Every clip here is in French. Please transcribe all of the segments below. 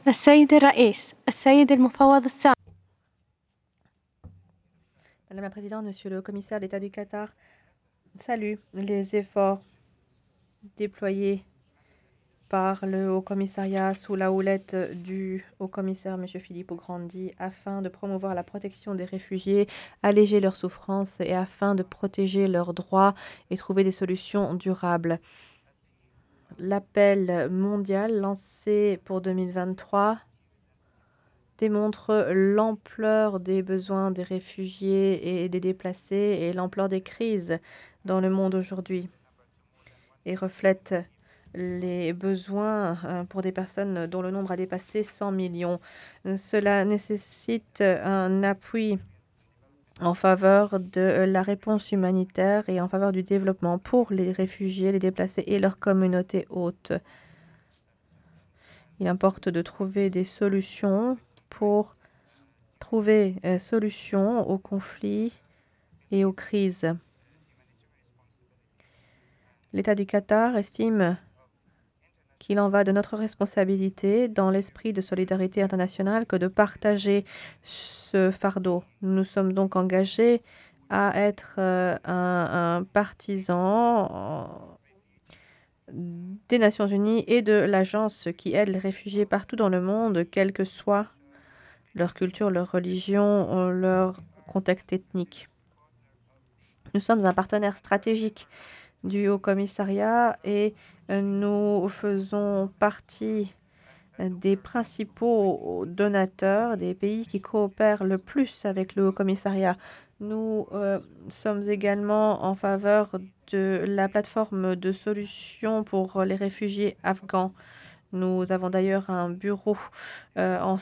السيد الرئيس، السيد المفوض السامي. Madame la Présidente, Monsieur le Commissaire d'État du Qatar salue les efforts déployés par le Haut-Commissariat sous la houlette du Haut-Commissaire M. Filippo Grandi afin de promouvoir la protection des réfugiés, alléger leurs souffrances et afin de protéger leurs droits et trouver des solutions durables. L'appel mondial lancé pour 2023 démontre l'ampleur des besoins des réfugiés et des déplacés et l'ampleur des crises dans le monde aujourd'hui et reflète les besoins pour des personnes dont le nombre a dépassé 100 millions. Cela nécessite un appui en faveur de la réponse humanitaire et en faveur du développement pour les réfugiés, les déplacés et leurs communautés hôtes. Il importe de trouver des solutions pour trouver solution aux conflits et aux crises. L'État du Qatar estime qu'il en va de notre responsabilité, dans l'esprit de solidarité internationale, que de partager ce fardeau. Nous sommes donc engagés à être un partisan des Nations Unies et de l'agence qui aide les réfugiés partout dans le monde, quelle que soit leur culture, leur religion, leur contexte ethnique. Nous sommes un partenaire stratégique du Haut-Commissariat et nous faisons partie des principaux donateurs, des pays qui coopèrent le plus avec le Haut-Commissariat. Nous sommes également en faveur de la plateforme de solutions pour les réfugiés afghans. Nous avons d'ailleurs un bureau dans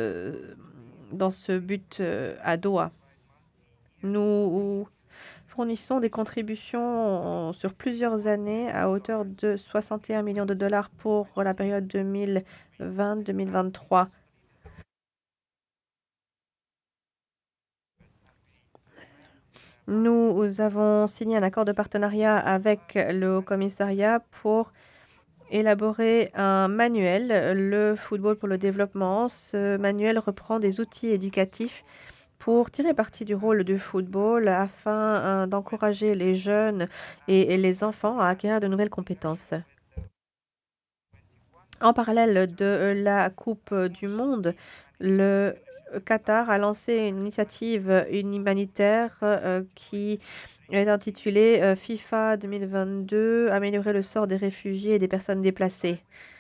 ce but à Doha. Nous fournissons des contributions sur plusieurs années à hauteur de 61 millions de dollars pour la période 2020-2023. Nous avons signé un accord de partenariat avec le Haut-Commissariat pour élaborer un manuel, le football pour le développement. Ce manuel reprend des outils éducatifs pour tirer parti du rôle du football afin d'encourager les jeunes et les enfants à acquérir de nouvelles compétences. En parallèle de la Coupe du Monde, le Qatar a lancé une initiative humanitaire qui est intitulée FIFA 2022, améliorer le sort des réfugiés et des personnes déplacées.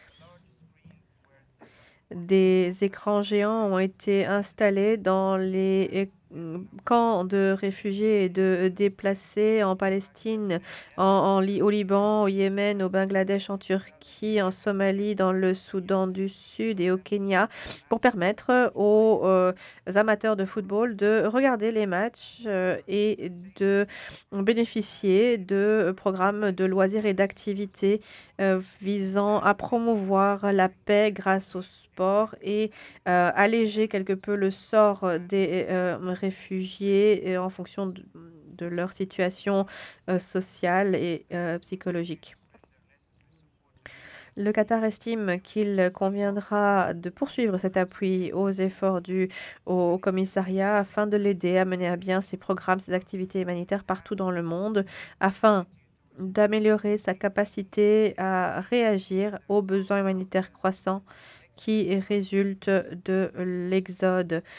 Des écrans géants ont été installés dans les camps de réfugiés et de déplacés en Palestine, au Liban, au Yémen, au Bangladesh, en Turquie, en Somalie, dans le Soudan du Sud et au Kenya, pour permettre aux amateurs de football de regarder les matchs et de bénéficier de programmes de loisirs et d'activités visant à promouvoir la paix grâce au sport et alléger quelque peu le sort des réfugiés en fonction de leur situation sociale et psychologique. Le Qatar estime qu'il conviendra de poursuivre cet appui aux efforts du Haut Commissariat afin de l'aider à mener à bien ses programmes, ses activités humanitaires partout dans le monde, afin d'améliorer sa capacité à réagir aux besoins humanitaires croissants qui résultent de l'exode